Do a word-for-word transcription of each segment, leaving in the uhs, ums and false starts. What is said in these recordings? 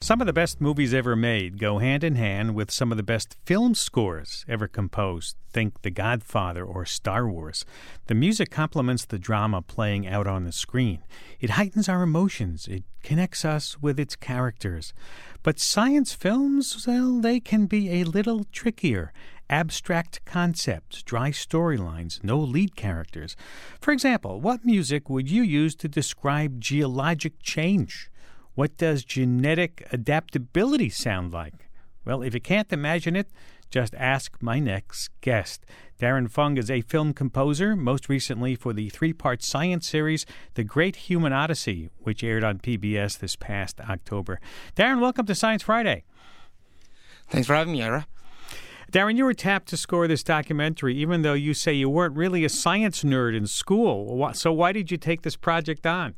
Some of the best movies ever made go hand in hand with some of the best film scores ever composed. Think The Godfather or Star Wars. The music complements the drama playing out on the screen. It heightens our emotions. It connects us with its characters. But science films, well, they can be a little trickier. Abstract concepts, dry storylines, no lead characters. For example, what music would you use to describe geologic change? What does genetic adaptability sound like? Well, if you can't imagine it, just ask my next guest. Darren Fung is a film composer, most recently for the three-part science series, The Great Human Odyssey, which aired on P B S this past October. Darren, welcome to Science Friday. Thanks for having me, Ira. Darren, you were tapped to score this documentary, even though you say you weren't really a science nerd in school. So why did you take this project on?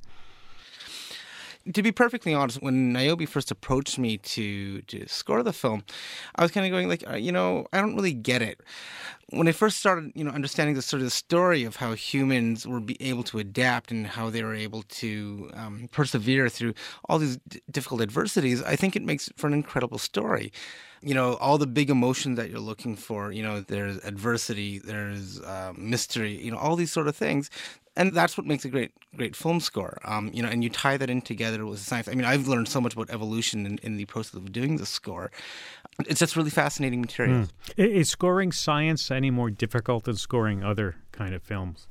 To be perfectly honest, when Niobe first approached me to, to score the film, I was kind of going like, you know, I don't really get it. When I first started, you know, understanding the sort of the story of how humans were be able to adapt and how they were able to um, persevere through all these d- difficult adversities, I think it makes for an incredible story. You know, all the big emotions that you're looking for, you know, there's adversity, there's uh, mystery, you know, all these sort of things. And that's what makes a great, great film score. Um, you know, and you tie that in together with science. I mean, I've learned so much about evolution in, in the process of doing the score. It's just really fascinating material. Mm. Is scoring science any more difficult than scoring other kind of films?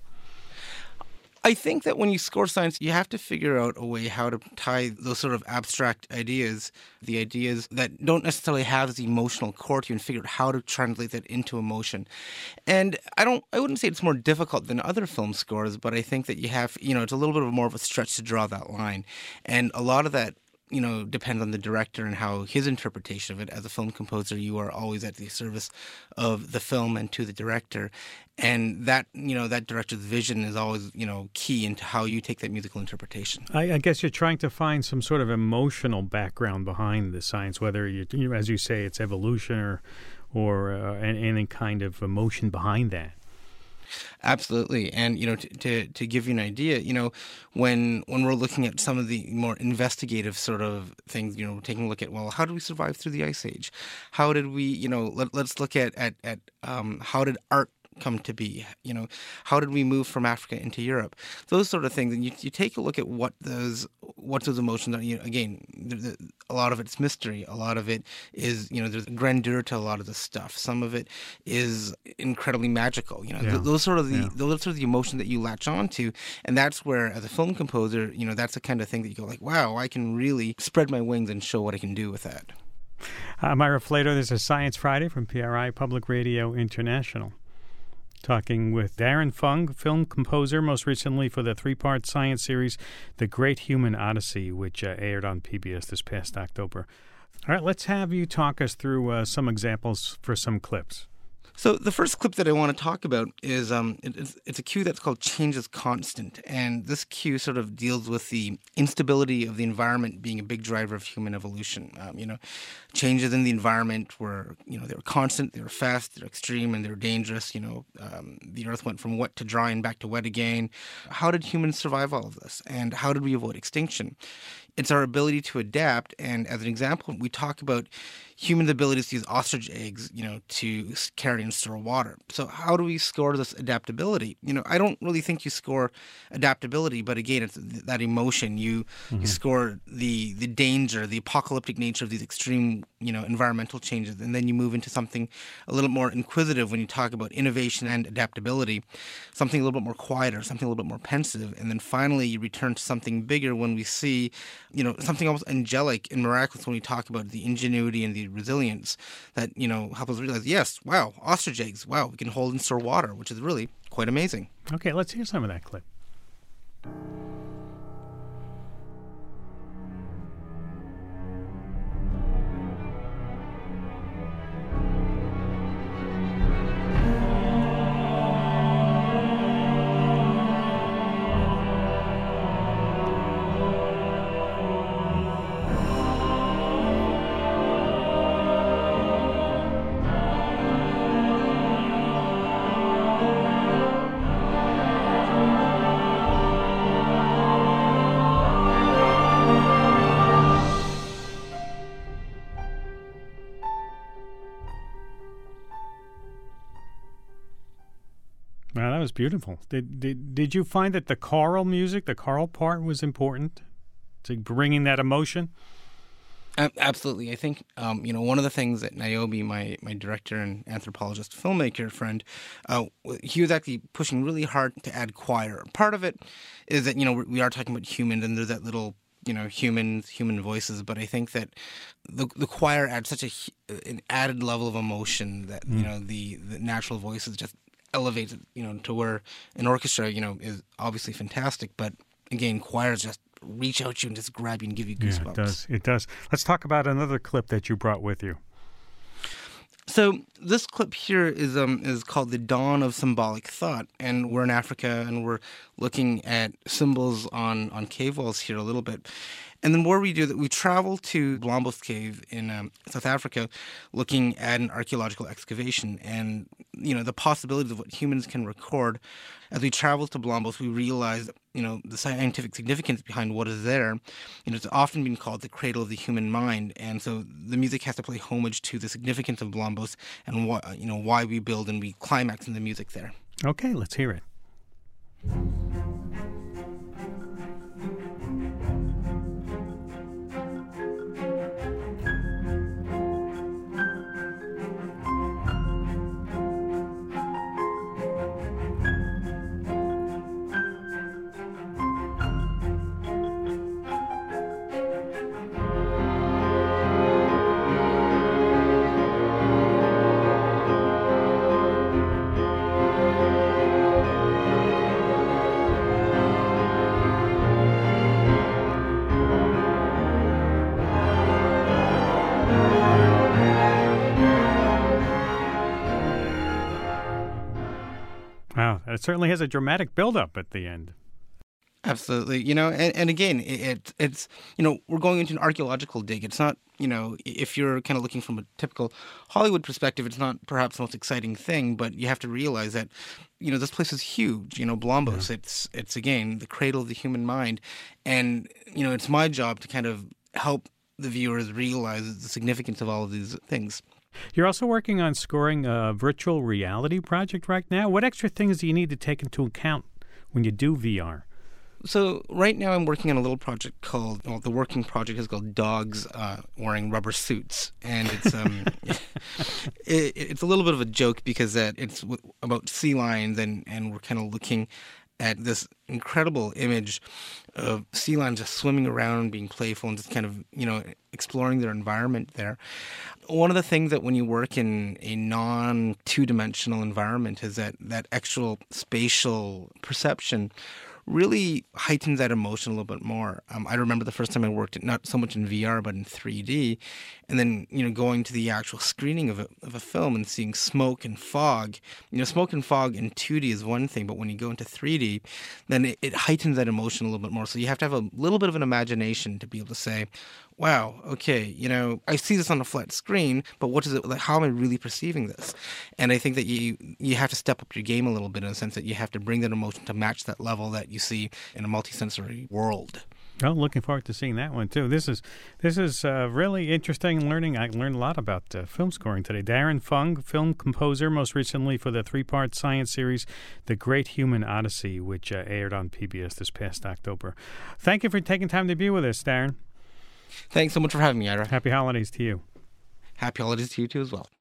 I think that when you score science, you have to figure out a way how to tie those sort of abstract ideas, the ideas that don't necessarily have this emotional core to you, and figure out how to translate that into emotion. And I don't, I wouldn't say it's more difficult than other film scores, but I think that you have, you know, it's a little bit of more of a stretch to draw that line. And a lot of that, you know, depends on the director and how his interpretation of it. As a film composer, you are always at the service of the film and to the director. And that, you know, that director's vision is always, you know, key into how you take that musical interpretation. I, I guess you're trying to find some sort of emotional background behind the science, whether, you, you know, as you say, it's evolution or, or uh, any kind of emotion behind that. Absolutely. And, you know, to, to, to give you an idea, you know, when when we're looking at some of the more investigative sort of things, you know, taking a look at, well, how did we survive through the Ice Age? How did we, you know, let, let's look at, at, at um, how did art come to be? You know, how did we move from Africa into Europe? Those sort of things. And you, you take a look at what those what those emotions are. You know, again, the, the, a lot of it's mystery. A lot of it is, you know, there's grandeur to a lot of the stuff. Some of it is incredibly magical. You know, yeah. th- those sort of the yeah. those are sort of the emotion that you latch on to. And that's where, as a film composer, you know, that's the kind of thing that you go like, wow, I can really spread my wings and show what I can do with that. I'm Ira Flato. This is Science Friday from P R I Public Radio International. Talking with Darren Fung, film composer, most recently for the three-part science series, The Great Human Odyssey, which uh, aired on P B S this past October. All right, let's have you talk us through uh, some examples for some clips. So the first clip that I want to talk about is um, it, it's, it's a cue that's called Change is Constant. And this cue sort of deals with the instability of the environment being a big driver of human evolution. Um, you know, changes in the environment were, you know, they were constant, they were fast, they were extreme, and they were dangerous. You know, um, the earth went from wet to dry and back to wet again. How did humans survive all of this? And how did we avoid extinction? It's our ability to adapt. And as an example, we talk about humans' abilities to use ostrich eggs, you know, to carry and store water. So how do we score this adaptability? You know, I don't really think you score adaptability, but again, it's that emotion. You mm-hmm. you score the the danger, the apocalyptic nature of these extreme, you know, environmental changes, and then you move into something a little more inquisitive when you talk about innovation and adaptability, something a little bit more quieter, something a little bit more pensive, and then finally you return to something bigger when we see, you know, something almost angelic and miraculous when we talk about the ingenuity and the resilience that, you know, help us realize, yes, wow, ostrich eggs, wow, we can hold and store water, which is really quite amazing. Okay, let's hear some of that clip. Wow, that was beautiful. Did did did you find that the choral music, the choral part, was important to bringing that emotion? Absolutely. I think, um, you know, one of the things that Niobe, my, my director and anthropologist filmmaker friend, uh, he was actually pushing really hard to add choir. Part of it is that, you know, we are talking about humans and there's that little, you know, humans, human voices. But I think that the the choir adds such a, an added level of emotion that, mm. you know, the, the natural voices just elevates it, you know, to where an orchestra, you know, is obviously fantastic. But again, choirs just reach out to you and just grab you and give you goosebumps. Yeah, it does. It does. Let's talk about another clip that you brought with you. So this clip here is um is called The Dawn of Symbolic Thought, and we're in Africa and we're looking at symbols on, on cave walls here a little bit. And then where we do that, we travel to Blombos Cave in um, South Africa, looking at an archaeological excavation and, you know, the possibilities of what humans can record. As we travel to Blombos, we realize, you know, the scientific significance behind what is there. You know, it's often been called the cradle of the human mind, and so the music has to play homage to the significance of Blombos and what, you know, why we build and we climax in the music there. Okay, let's hear it. Wow, it certainly has a dramatic build-up at the end. Absolutely. You know, and, and again, it, it's, you know, we're going into an archaeological dig. It's not, you know, if you're kind of looking from a typical Hollywood perspective, it's not perhaps the most exciting thing, but you have to realize that, you know, this place is huge. You know, Blombos, yeah. it's, it's again, the cradle of the human mind. And, you know, it's my job to kind of help the viewers realize the significance of all of these things. You're also working on scoring a virtual reality project right now. What extra things do you need to take into account when you do V R? So right now I'm working on a little project called, well, the working project is called Dogs uh, Wearing Rubber Suits. And it's um, it, it's a little bit of a joke because uh, it's w- about sea lions and, and we're kind of looking at this incredible image of sea lions just swimming around, being playful, and just kind of, you know, exploring their environment there. One of the things that when you work in a non-two-dimensional environment is that that actual spatial perception really heightens that emotion a little bit more. Um, I remember the first time I worked it, not so much in V R, but in three D, and then, you know, going to the actual screening of a, of a film and seeing smoke and fog. You know, smoke and fog in two D is one thing, but when you go into three D, then it, it heightens that emotion a little bit more. So you have to have a little bit of an imagination to be able to say, wow, okay, you know, I see this on a flat screen, but what is it, like, how am I really perceiving this? And I think that you you have to step up your game a little bit in the sense that you have to bring that emotion to match that level that you see in a multisensory world. Well, looking forward to seeing that one too. This is this is uh, really interesting learning. I learned a lot about uh, film scoring today. Darren Fung, film composer, most recently for the three-part science series The Great Human Odyssey, which uh, aired on P B S this past October. Thank you for taking time to be with us, Darren. Thanks so much for having me, Ira. Happy holidays to you. Happy holidays to you too as well.